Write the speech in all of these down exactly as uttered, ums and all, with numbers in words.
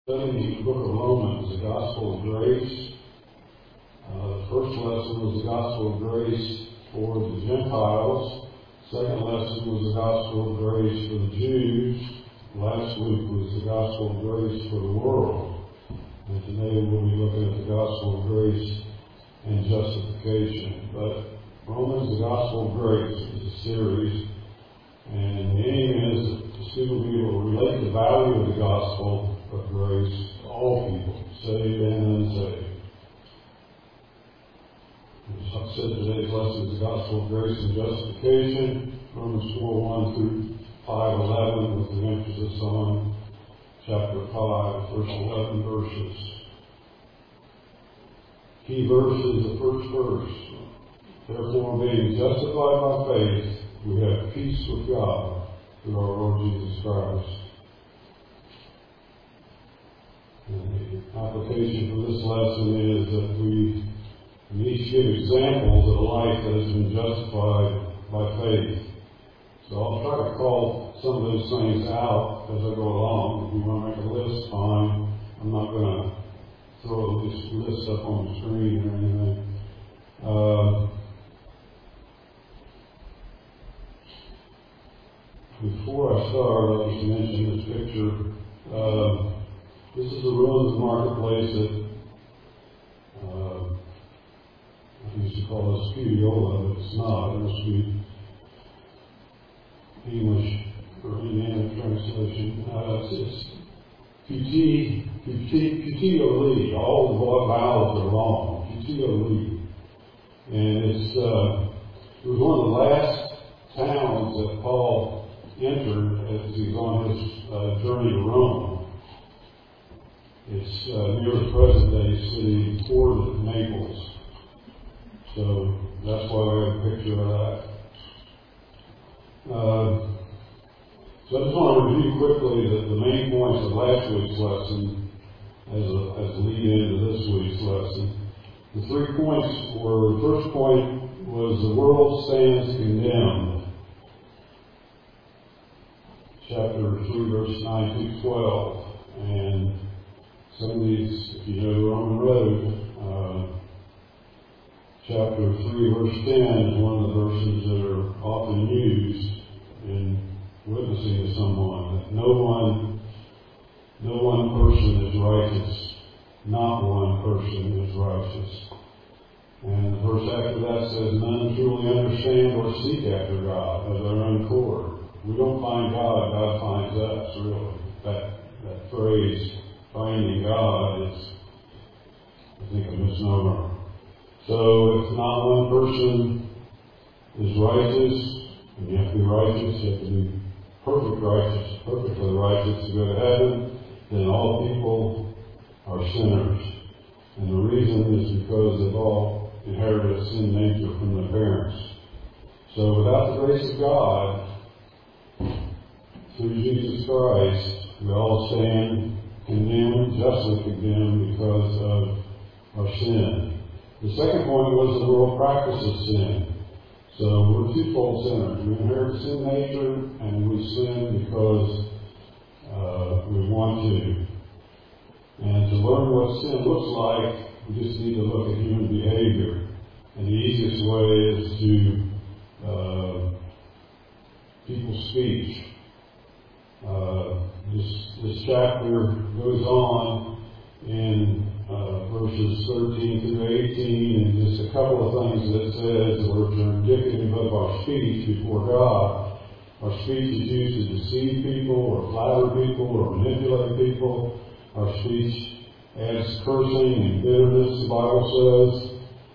Studying the book of Romans, the gospel of grace. Uh, the first lesson was the gospel of grace for the Gentiles. Second lesson was the gospel of grace for the Jews. Last week was the gospel of grace for the world. And today we'll be looking at the gospel of grace and justification. But Romans, the gospel of grace, is a series. And the aim is that the student will be able to relate the value of the gospel of grace to all people, saved and unsaved. As I said, today's lesson is the gospel of grace and justification, Romans four one through five eleven, with an emphasis on chapter five, first eleven verses. Key verse is the first verse. Therefore, being justified by faith, we have peace with God through our Lord Jesus Christ. And the application for this lesson is that we need to give examples of a life that has been justified by faith. So I'll try to call some of those things out as I go along. If you want to make a list, fine. I'm not going to throw this list up on the screen or anything. Uh, before I start, I'll just mention this picture. Uh, This is the ruins marketplace that uh, I used to call it Studiola, but it's not. It must be English or Indiana translation. Uh, it's Puteoli, Puteoli. All the vowels are wrong. Puteoli. And it's, uh, it was one of the last towns that Paul entered as he was on his uh, journey to Rome. It's uh, near the present-day city, Port of Naples. So that's why we have a picture of that. Uh, so I just want to review quickly the, the main points of last week's lesson as a, as a lead into this week's lesson. The three points were, the first point was the world stands condemned. Chapter three, verse nine through twelve. And some of these, if you know the Roman Road, uh, chapter three, verse ten is one of the verses that are often used in witnessing to someone. That no one, no one person is righteous. Not one person is righteous. And the verse after that says, none truly understand or seek after God of their own accord. We don't find God, God finds us, really. That, that phrase, finding God, is, I think, a misnomer. So if not one person is righteous, and you have to be righteous, you have to be perfect righteous, perfectly righteous to go to heaven, then all people are sinners. And the reason is because they've all inherited a sin nature from their parents. So without the grace of God, through Jesus Christ, we all stand condemned, justly condemned because of our sin. The second point was the world practices sin. So we're twofold sinners. We inherit sin nature and we sin because uh, we want to. And to learn what sin looks like, we just need to look at human behavior. And the easiest way is to uh, people's speech. Uh, this, this chapter goes on in uh, verses thirteen through eighteen, and just a couple of things that it says which are indicative of our speech before God. Our speech is used to deceive people, or flatter people, or manipulate people. Our speech adds cursing and bitterness, the Bible says.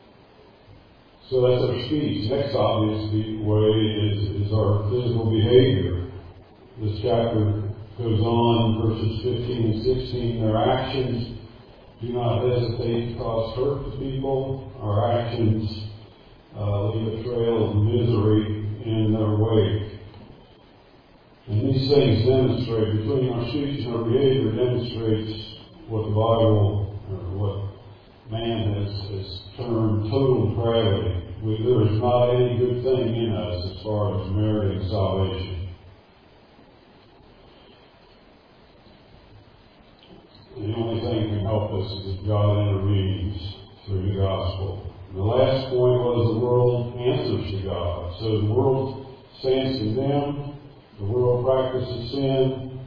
So that's our speech. Next obvious way is, is our physical behavior. This chapter goes on, verses fifteen and sixteen. Their actions do not hesitate to cause hurt to people. Our actions uh, leave a trail of misery in their wake. And these things demonstrate, between our speech and our behavior, demonstrates what the Bible, or what man has, has termed total depravity. We, there is not any good thing in us as far as meriting salvation. the only thing that can help us is if God intervenes through the gospel. The last point was the world answers to God. So the world stands condemned, the world practices sin,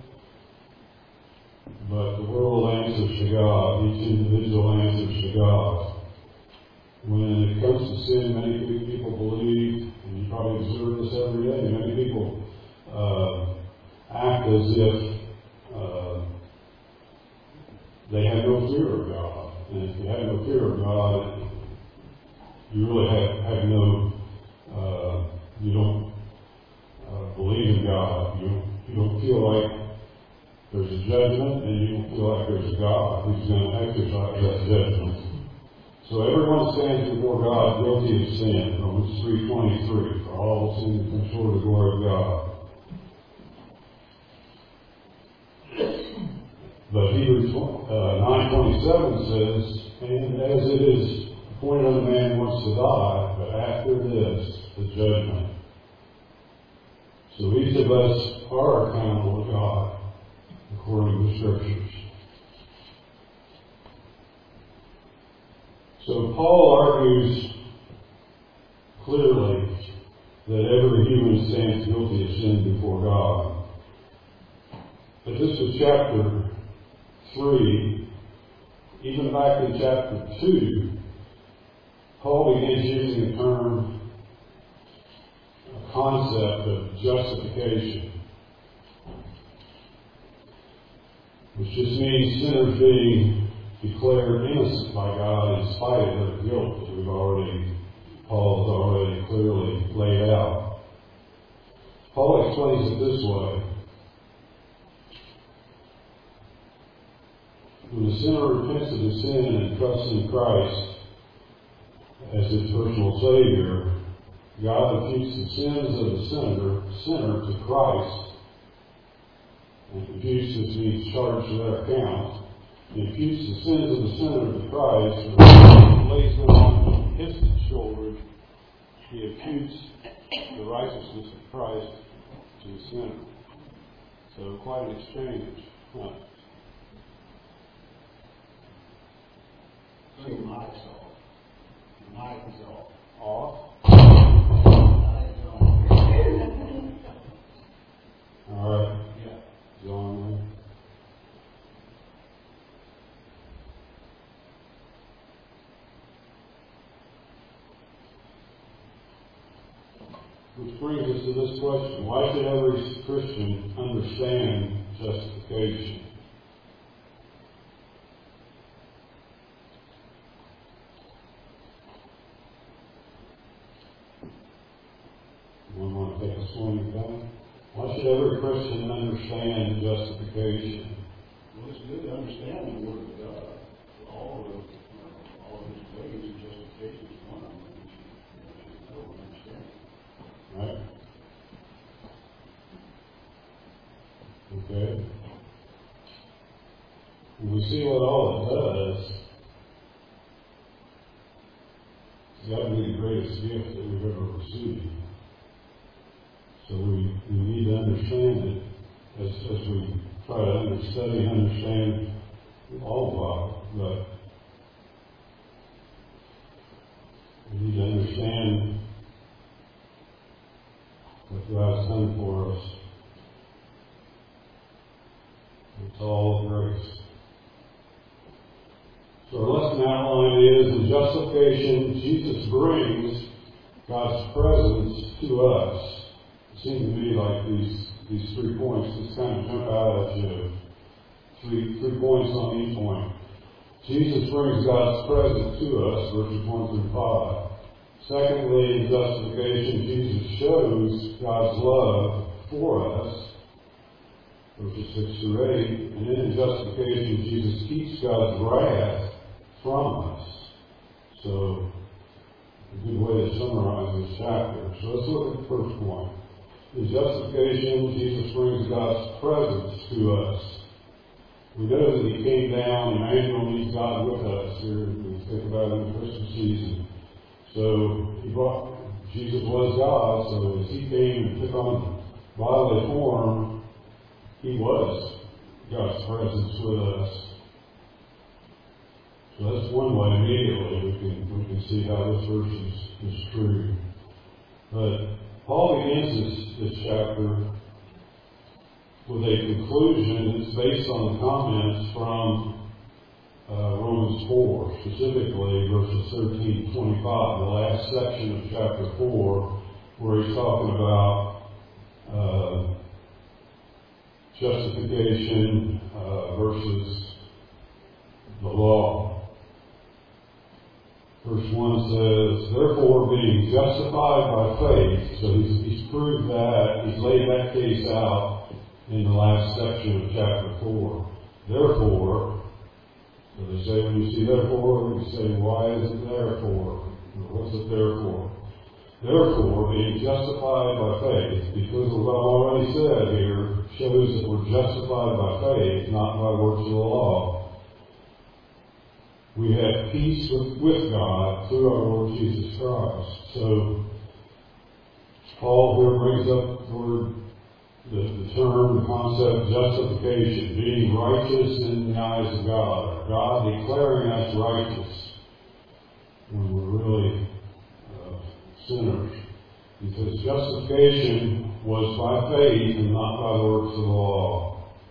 but the world answers to God. Each individual answers to God. When it comes to sin, many people believe, and you probably observe this every day, many people uh, act as if uh, they have no fear of God. And if you have no fear of God, you really have, have no, uh, you don't uh, believe in God. You, you don't feel like there's a judgment, and you don't feel like there's a God who's going to exercise that judgment. So everyone stands before God guilty of sin, Romans three twenty-three, for all sin and come short of the glory of God. But Hebrews uh, nine twenty-seven says, and as it is appointed unto man once to die, but after this, the judgment. So each of us are accountable to God, according to the Scriptures. So Paul argues clearly that every human stands guilty of sin before God. But this is chapter three. Even back in chapter two, Paul begins using the term, a concept of justification, which just means sinners being declared innocent by God in spite of their guilt, that we've already, Paul has already clearly laid out. Paul explains it this way. When the sinner repents of his sin and trusts in Christ as his personal Savior, God imputes the sins of the sinner, sinner to Christ, and imputes this means charged to their account. He imputes the sins of the sinner to Christ, and lays them on his shoulders. He imputes the righteousness of Christ to the sinner. So quite an exchange. Huh? So your mic's off. Your mic is off. Off? All All right. Yeah. John. Which brings us to this question. Why should every Christian understand justification? Anyone want to take a swing at that? Why should every Christian understand justification? Well, it's good to understand the Word of God. All of all of His ways of justification is one of them. You should know and understand. Right? Okay. When we see what all it does, it's got to be the greatest gift that we've ever received. So we, we need to understand it as, as we try to understudy and understand all of it. But we need to understand what God has done for us. It's all grace. So our lesson outline is, in justification, Jesus brings God's presence to us. It seems to me like these these three points just kind of jump out at you. Three three points on each point. Jesus brings God's presence to us, verses one through five. Secondly, in justification, Jesus shows God's love for us, verses six through eight. And then in justification, Jesus keeps God's wrath from us. So, a good way to summarize this chapter. So let's look at the first point. In justification, Jesus brings God's presence to us. We know that He came down, Emmanuel means God with us. Here we think about it in the Christmas season. So he brought, Jesus was God, so as He came and took on bodily form, He was God's presence with us. So that's one way immediately we can, we can see how this verse is, is true. But Paul begins this, this chapter with a conclusion that's based on the comments from uh, Romans four, specifically verses thirteen to twenty-five, the last section of chapter four, where he's talking about uh, justification uh, versus the law. Verse one says, therefore, being justified by faith, so he's, he's proved that, he's laid that case out in the last section of chapter four. Therefore, so they say, when you see therefore, you say, why is it therefore? What's it there for? Therefore, being justified by faith, because of what I've already said here, shows that we're justified by faith, not by works of the law. We have peace with, with God through our Lord Jesus Christ. So, Paul here brings up the word, the, the term, the concept of justification, being righteous in the eyes of God, or God declaring us righteous when we're really uh, sinners. Because justification was by faith and not by the works of the law.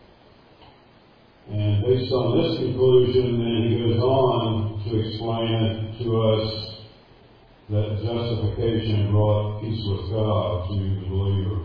And based on this conclusion, then he goes on to explain to us that justification brought peace with God to the believer.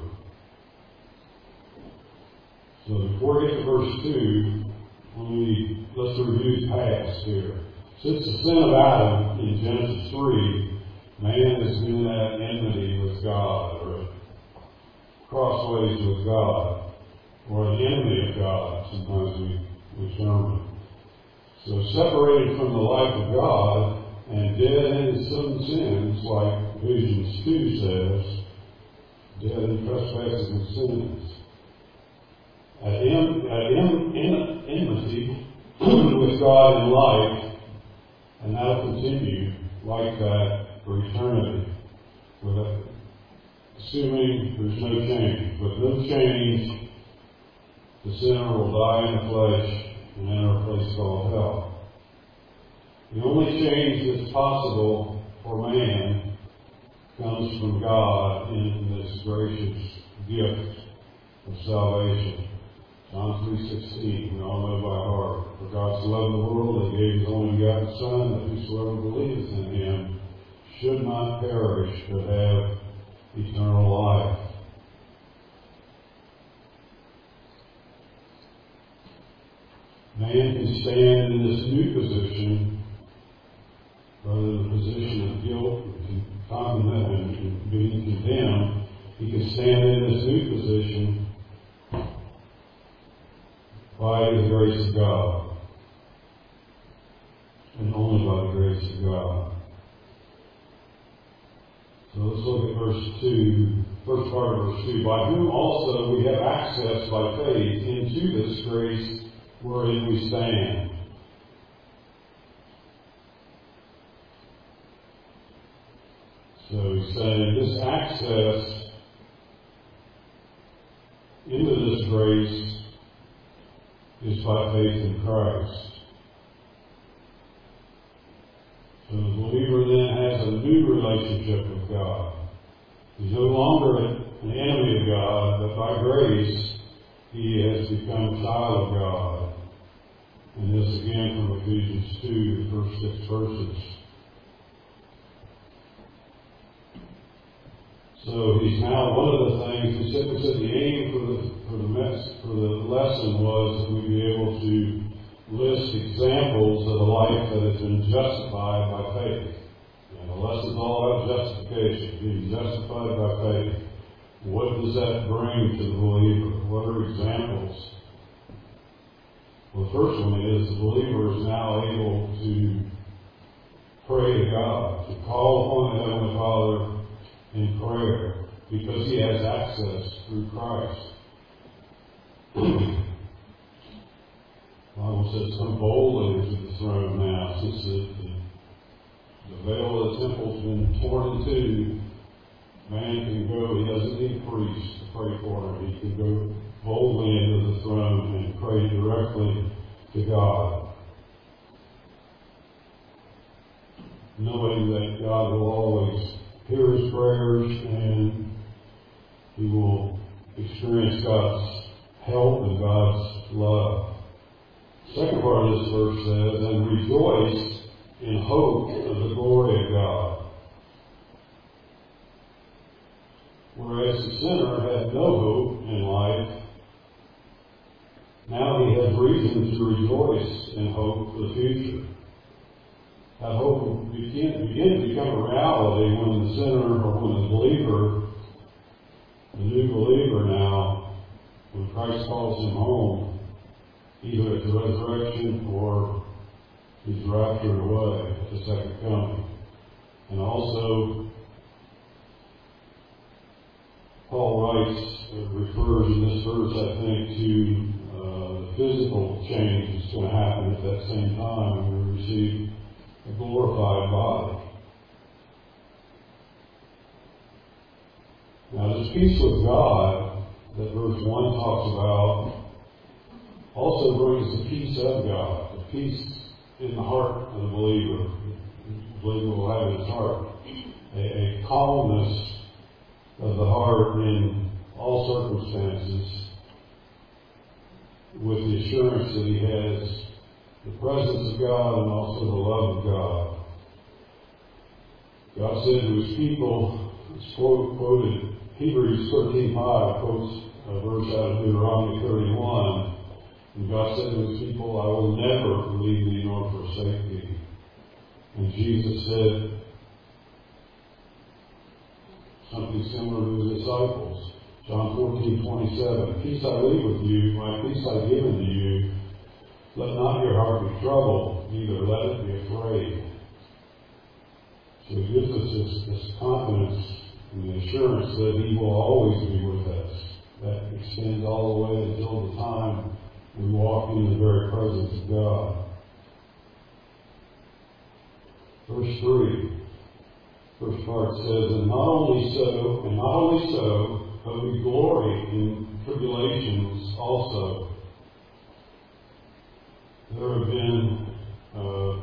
So before we get to verse two, let me, let's review past here. Since the sin of Adam in Genesis three, man has been at enmity with God, or crossways with God, or an enemy of God, sometimes we we term it. So separated from the life of God and dead in some sins, like Ephesians two says, dead in trespasses and sins. At, en- at en- en- enmity with God in life, and that'll continue like that for eternity. With assuming there's no change. With no change, the sinner will die in the flesh and enter a place called hell. The only change that's possible for man comes from God in this gracious gift of salvation. John three sixteen, we all know by heart. For God so loved the world that he gave his only begotten Son, that whosoever believeth in him should not perish, but have eternal life. Man can stand in this new position, rather than the position of guilt and condemnation and being condemned. He can stand in this new position by the grace of God, and only by the grace of God. So let's look at verse two, first part of verse two. By whom also we have access by faith into this grace wherein we stand. So he's saying this access into this grace is by faith in Christ. So the believer then has a new relationship with God. He's no longer an enemy of God, but by grace he has become a child of God. And this again from Ephesians two, the first six verses. So he's now, one of the things, he said, we said the aim for the, for the, mess, for the lesson was that we'd be able to list examples of a life that has been justified by faith. And the lesson's all about justification, being justified by faith. What does that bring to the believer? What are examples? Well, the first one is the believer is now able to pray to God, to call upon the Heavenly Father in prayer, because he has access through Christ. The Bible says, come boldly to the throne now, since the, the, the veil of the temple's been torn in two. Man can go, he doesn't need a priest to pray for him. He can go boldly into the throne and pray directly to God. knowing that God will always hear his prayers and he will experience God's help and God's love. The second part of this verse says, and rejoice in hope of the glory of God. Whereas the sinner had no hope in life, now he has reason to rejoice in hope for the future. That hope will begin, begin to become a reality when the sinner or when the believer, the new believer now, when Christ calls him home, either at the resurrection or he's raptured away at the second coming. And also, Paul writes, uh, refers in this verse, I think, to uh, the physical change that's going to happen at that same time when we receive a glorified body. Now, this peace with God that verse one talks about also brings the peace of God, the peace in the heart of the believer. The believer will have in his heart a, a calmness of the heart in all circumstances, with the assurance that he has the presence of God and also the love of God. God said to his people, it's quoted, Hebrews thirteen five quotes a verse out of Deuteronomy thirty-one, and God said to his people, I will never leave thee nor forsake thee. And Jesus said something similar to his disciples. John fourteen twenty-seven, peace I leave with you, my peace I give unto you. Let not your heart be troubled, neither let it be afraid. So he gives us this, this confidence and the assurance that he will always be with us. That extends all the way until the time we walk in the very presence of God. Verse three. First part says, and not only so, and not only so, but we glory in tribulations also. There have been uh,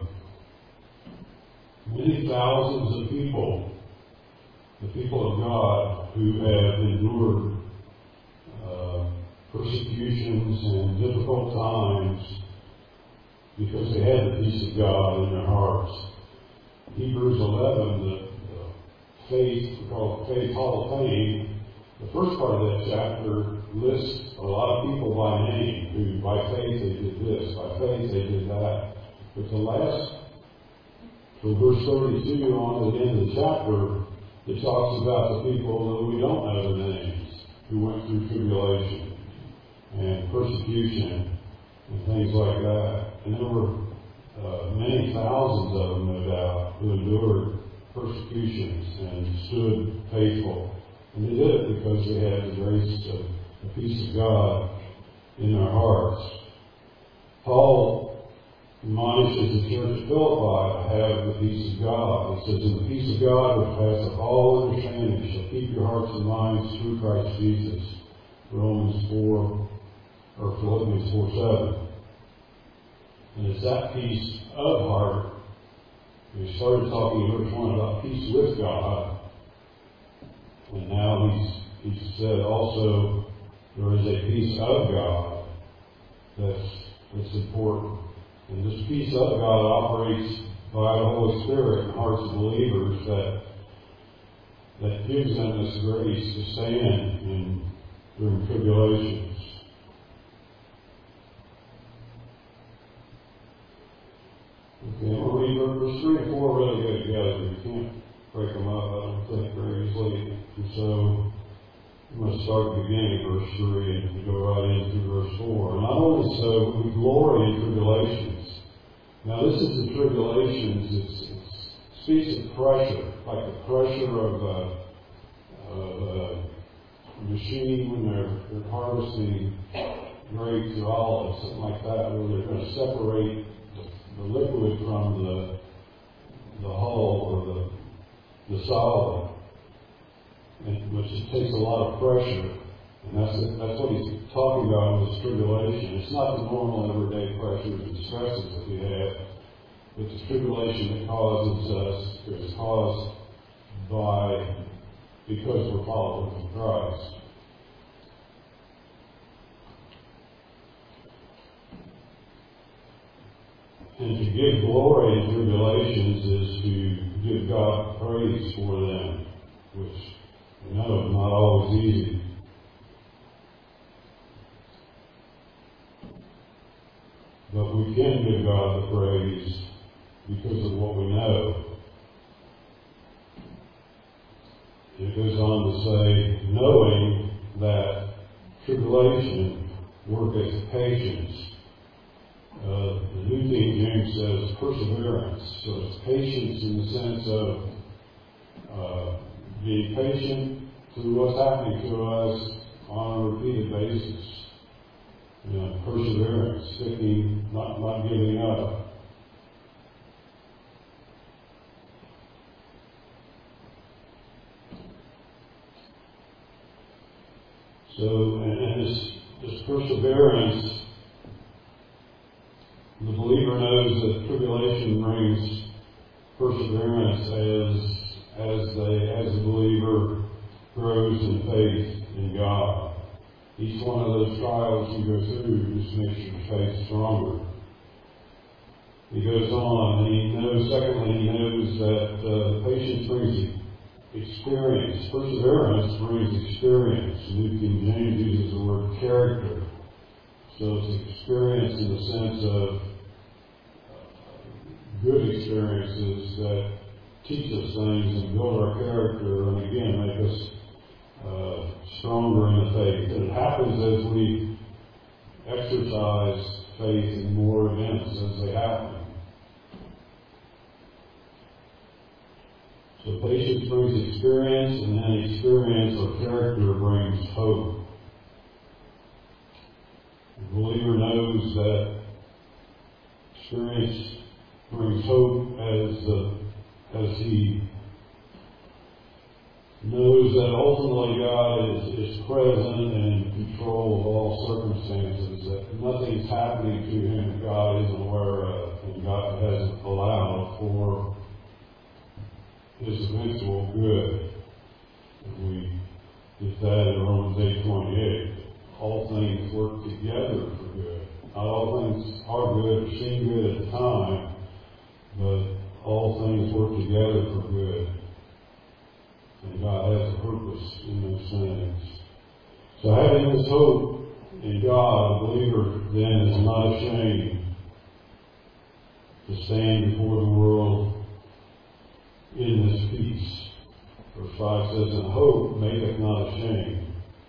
many thousands of people, the people of God, who have endured uh, persecutions and difficult times because they had the peace of God in their hearts. Hebrews eleven, the faith, we call it Faith Hall of Fame, the first part of that chapter lists a lot of people by name who by faith they did this, by faith they did that. But the last, from verse thirty-two on to the end of the chapter, it talks about the people that we don't know their names, who went through tribulation and persecution and things like that. And there were uh, many thousands of them, no doubt, who endured persecutions and stood faithful. And they did it because they had the grace of the peace of God in their hearts. Paul admonishes the church of Philippi to have the peace of God. He says, and the peace of God which passeth all understanding shall keep your hearts and minds through Christ Jesus. Romans four, or Philippians four seven. And it's that peace of heart. We started talking in verse one about peace with God, and now he's, he's said also there is a peace of God that's, that's important. And this peace of God operates by the Holy Spirit in the hearts of believers that, that gives them this grace to stand in, during tribulations. Okay, we'll read verse three and four really go together. You can't break them up, I don't think, very easily. And so, I'm going to start at the beginning of verse three and go right into verse four. Not only so, we glory in tribulations. Now, this is the tribulations. It's, it's, it speaks of pressure, like the pressure of a, of a machine when they're, they're harvesting grapes or olives, something like that, where they're going to separate the liquid from the the hull or the the solid, and, which it takes a lot of pressure, and that's it, that's what he's talking about in this tribulation. It's not the normal everyday pressures and stresses that we have but the tribulation that causes us is caused by, because we're followers of Christ. And to give glory in tribulations is to give God praise for them, which we know is not always easy. But we can give God the praise because of what we know. It goes on to say, knowing that tribulation worketh patience. Uh, the New King James says perseverance. So it's patience in the sense of uh, being patient through what's happening to us on a repeated basis. You know, perseverance, sticking, not, not giving up. So, and, and this, this perseverance, the believer knows that tribulation brings perseverance as as they as the believer grows in faith in God. Each one of those trials you go through just makes your faith stronger. He goes on, and he knows. Secondly, he knows that uh, patience brings experience. Perseverance brings experience. New King James uses the word character. So it's experience in the sense of good experiences that teach us things and build our character and again make us uh, stronger in the faith. And it happens as we exercise faith in more events as they happen. So patience brings experience, and then experience or character brings hope. The believer knows that experience brings hope as uh, as he knows that ultimately God is, is present and in control of all circumstances, that nothing's happening to him that God isn't aware of and God hasn't allowed for his eventual good. And we get that in Romans eight twenty-eight. All things work together for good. Not all things are good or seem good at the time, but all things work together for good. And God has a purpose in those things. So having this hope in God, the believer then is not ashamed to stand before the world in this peace. Verse five says, and hope maketh not ashamed,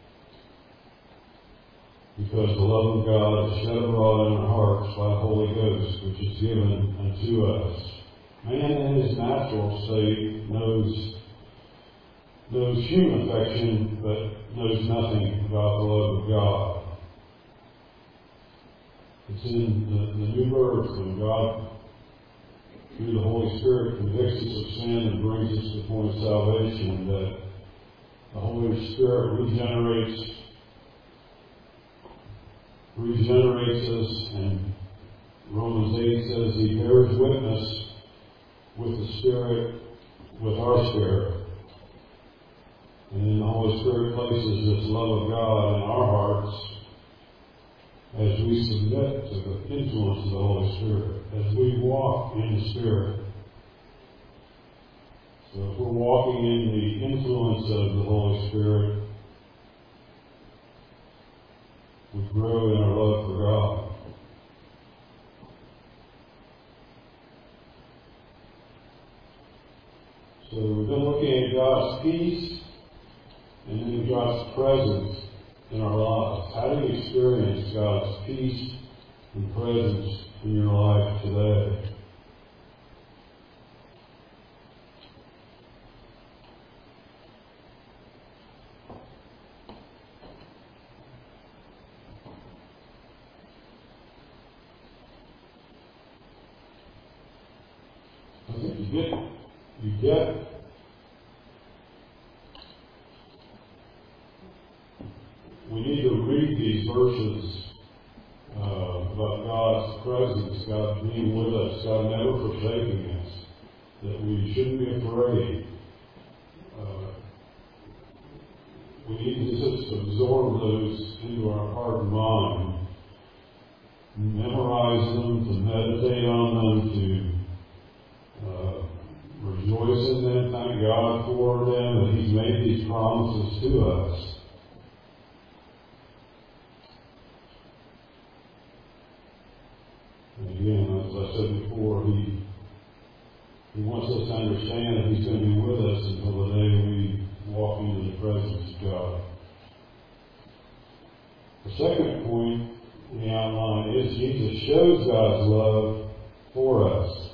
because the love of God is shed abroad in our hearts by the Holy Ghost, which is given unto us. Man in his natural state knows, knows human affection, but knows nothing about the love of God. It's in the, the new birth when God, through the Holy Spirit, convicts us of sin and brings us to the point of salvation, that the Holy Spirit regenerates regenerates us, and Romans eight says he bears witness with the Spirit, with our spirit. And then the Holy Spirit places this love of God in our hearts as we submit to the influence of the Holy Spirit, as we walk in the Spirit. So if we're walking in the influence of the Holy Spirit, we grow in our love for God. So we've been looking at God's peace and then God's presence in our lives. How do you experience God's peace and presence in your life today? I think you get, you get we need to read these verses uh, about God's presence, God being with us, God never forsaking us, that we shouldn't be afraid. Uh, we need to just absorb those into our heart and mind, memorize them, to meditate on them, to uh, rejoice in them, thank God for them, that He's made these promises to us. And again, as I said before, He He wants us to understand that He's going to be with us until the day we walk into the presence of God. The second point in the outline is Jesus shows God's love for us.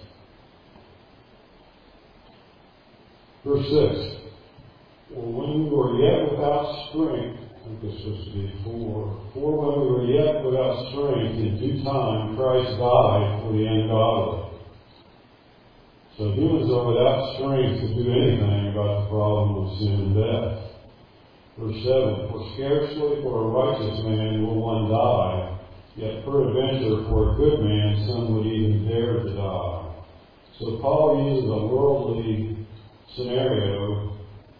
Verse six. Well, when we were yet without strength, I think this was to be four. For when we were yet without strength, in due time Christ died for the ungodly. So humans are without strength to do anything about the problem of sin and death. Verse seven. For scarcely for a righteous man will one die, yet peradventure for a good man some would even dare to die. So Paul uses a worldly scenario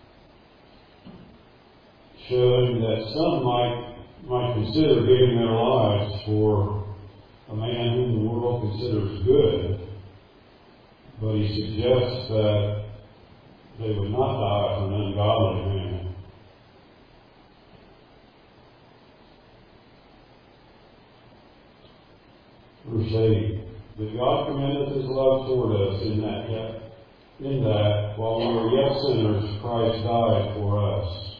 showing that some might might consider giving their lives for a man whom the world considers good, but he suggests that they would not die for an ungodly man. Verse eight. That God commendeth His love toward us in that yet in that, while we were yet sinners, Christ died for us.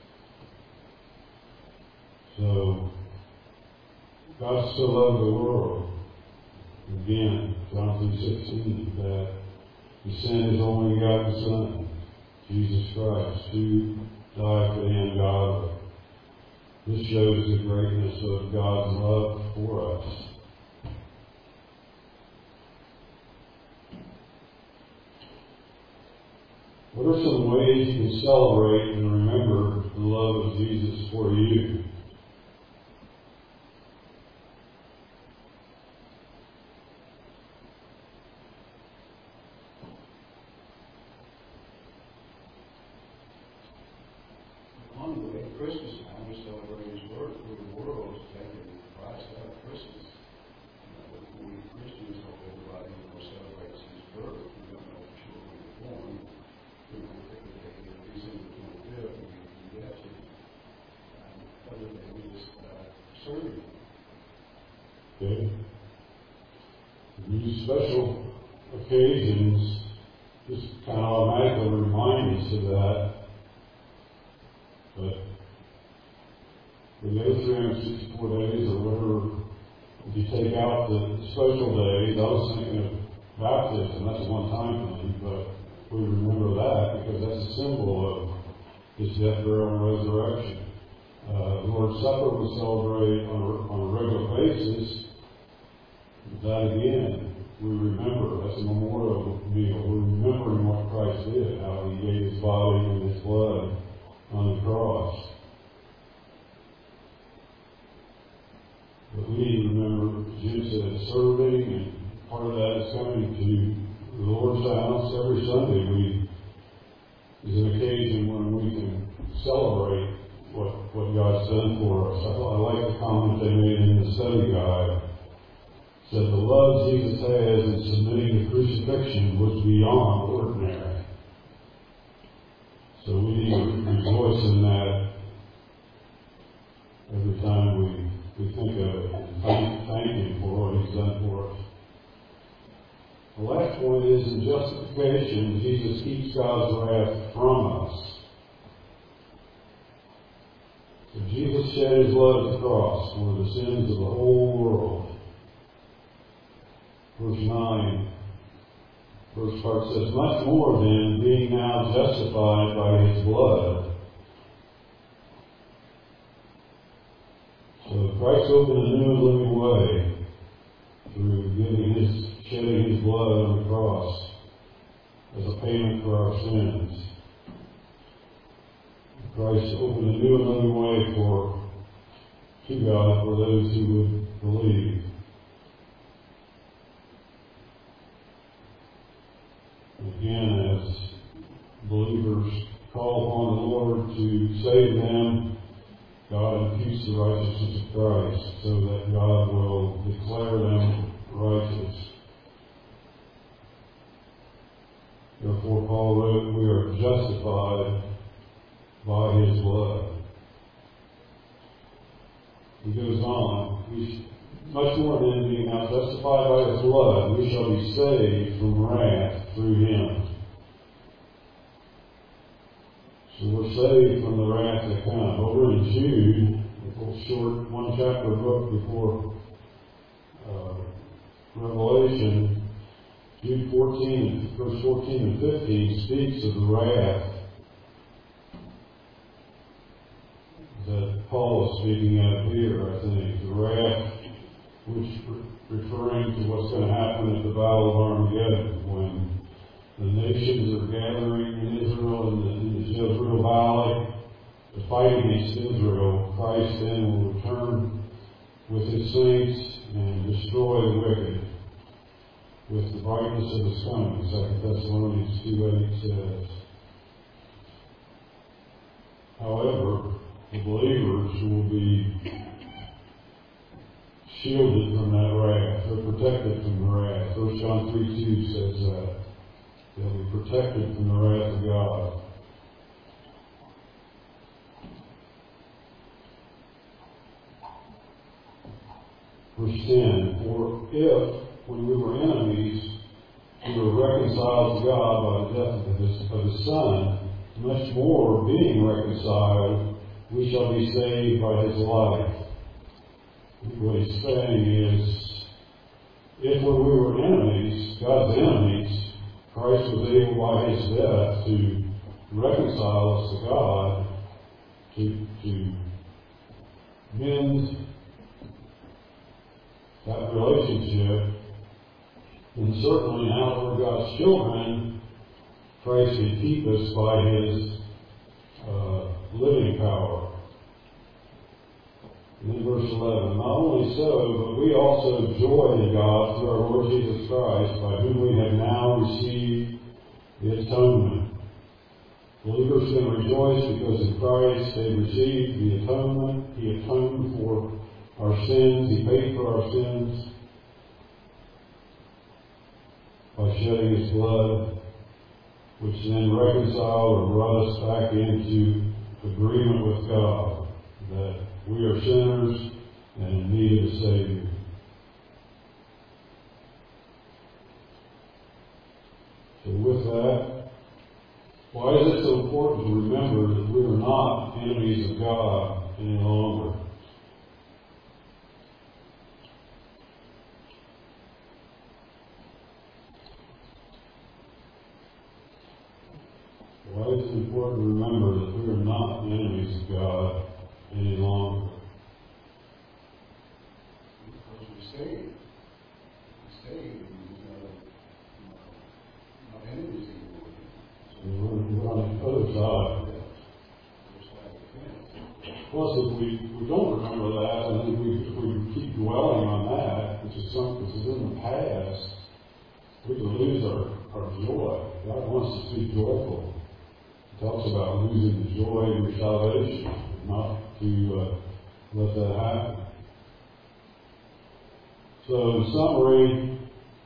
So, God still loved the world. Again, John three sixteen, that He sent His only begotten Son, Jesus Christ, to die for the ungodly. This shows the greatness of God's love for us. What are some ways you can celebrate and remember the love of Jesus for you? On the way, Christmas time, we celebrate His birth for the world, taking Christ out of Christmas. You know, we Christians hope everybody you know, celebrates His birth. We don't know for sure when He was born. We don't pick the day of December twenty-fifth, we can guess it. Um, other than we just uh, serve Him. Okay. These special occasions just kind of automatically remind us of that. But we go three hundred sixty-four days or whatever, if you take out the special days, I was thinking of baptism, that's a one-time thing, but we remember that because that's a symbol of His death, burial, and resurrection. Uh, the Lord's Supper we celebrate on a, on a regular basis. That again, we remember, that's a memorial meal. We're remembering what Christ did, how He gave His body and His blood on the cross. But we need to remember, Jim said, serving, and part of that is coming to the Lord's house every Sunday. We is an occasion when we can celebrate what, what God's done for us. I, I like the comment they made in the study guide. It said the love Jesus has in submitting to crucifixion was beyond ordinary. So we need to rejoice in that every time we, we think of it and thank, thank Him for what He's done for us. The last point is in justification, Jesus keeps God's wrath from us. So Jesus shed His blood at the cross for the sins of the whole world. Verse nine. First part says, much more then, being now justified by His blood. So Christ opened a new and living way through giving His, shedding His blood on the cross as a payment for our sins. Christ opened a new and living way for to God for those who would believe. again, as believers call upon the Lord to save them, God imputes the righteousness of Christ so that God will declare them righteous. Therefore, Paul wrote, we are justified by His blood. He goes on, we, much more than being now justified by His blood, we shall be saved from wrath through Him. So we're saved from the wrath to come. Over in Jude, a little short one chapter book before uh, Revelation, Jude fourteen, verse fourteen and fifteen speaks of the wrath that Paul is speaking of here, I think. The wrath which referring to what's going to happen at the Battle of Armageddon when the nations are gathering in Israel in the, in the Jezreel Valley to fight against Israel. Christ then will return with His saints and destroy the wicked with the brightness of His coming. Second Thessalonians two eight says. However, the believers will be shielded from that wrath. They're protected from the wrath. First John three two says that. They'll be protected from the wrath of God. Verse ten, for if, when we were enemies, we were reconciled to God by the death of His, of His Son, much more, being reconciled, we shall be saved by His life. What he's saying is, if when we were enemies, God's enemies, Christ was able by His death to reconcile us to God, to, to mend that relationship, then certainly now that we're God's children, Christ can keep us by His uh, living power. And then verse eleven, not only so, but we also joy in God through our Lord Jesus Christ, by whom we have now received the atonement. Believers can rejoice because in Christ they received the atonement. He atoned for our sins. He paid for our sins by shedding His blood, which then reconciled and brought us back into agreement with God, that we are sinners and in need of a Savior. So with that, why is it so important to remember that we are not enemies of God any longer? Why is it important to remember that we are not enemies of God any longer? Because we're saved. We're saved. We're not enemies anymore. So we're, we're on the other side. Plus, if we, we don't remember that, and then we, if we keep dwelling on that, which is something that is in the past, we can lose our, our joy. God wants us to be joyful. He talks about losing the joy of your salvation, not to uh, let that happen. So, in summary,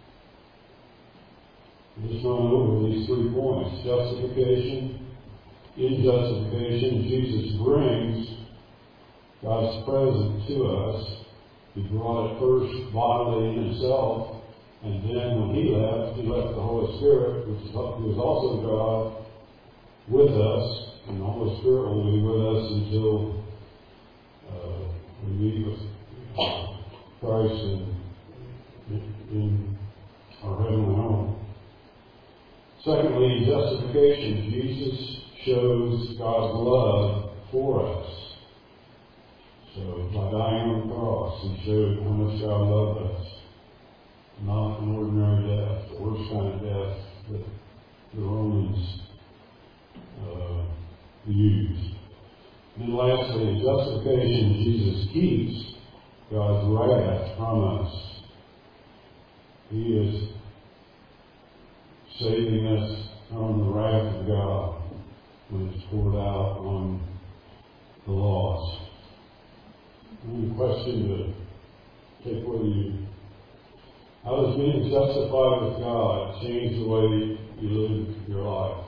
I just run over these three points. Justification. In justification, Jesus brings God's presence to us. He brought it first bodily in Himself, and then when He left, He left the Holy Spirit, which was also God, with us, and the Holy Spirit will be with us until uh, we meet with Christ in, in our heavenly home. Secondly, justification. Jesus shows God's love for us. So, by dying on the cross, He showed how much God loved us. Not an ordinary death, the worst kind of death that the Romans uh, used. And then lastly, in justification, Jesus keeps God's wrath from us. He is saving us on the wrath of God when it's poured out on the lost. And the question to take with you, how does being justified with God change the way you live your life?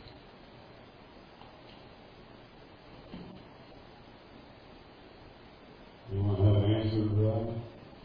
Anyone have an answer to that?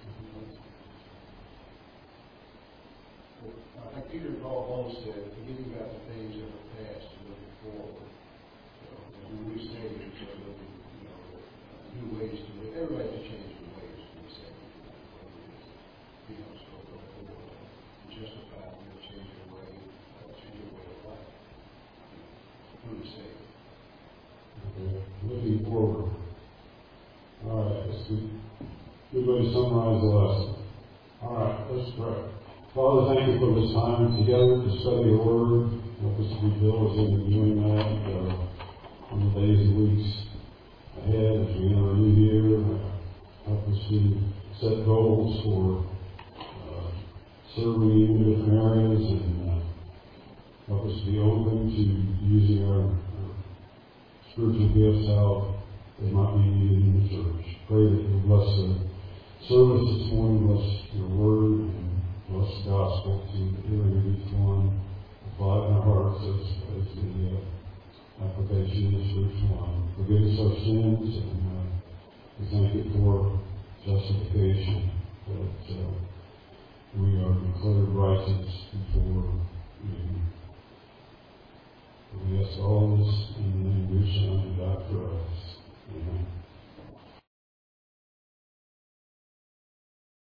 I think Peter Paul Holmes said, forgetting about the things of the past and looking forward. You know, and when we say we start looking, you know, uh, new ways to live, everybody has to change their ways when we say, you know, so going forward, uh, justified, we have to change their way, uh, change their way of life. Who we say? Okay, looking forward. All right, let's see. Everybody summarize the lesson. All right, let's pray. Father, thank you for this time together to study your word. Help us to be diligent in doing that uh, on the days and weeks ahead as we enter a new year. Uh, help us to set goals for uh, serving you in different areas, and uh, help us to be open to using our, our spiritual gifts how they might be needed in the church. Pray that you bless the service this morning, bless your word, and bless the gospel to the hearing of each one. Apply it in our hearts as, as the uh, application of spiritual life. Forgive us our sins, and uh, we thank you for justification, that uh, we are declared righteous before you. We ask all this in the name of your Son, who died for us. Amen.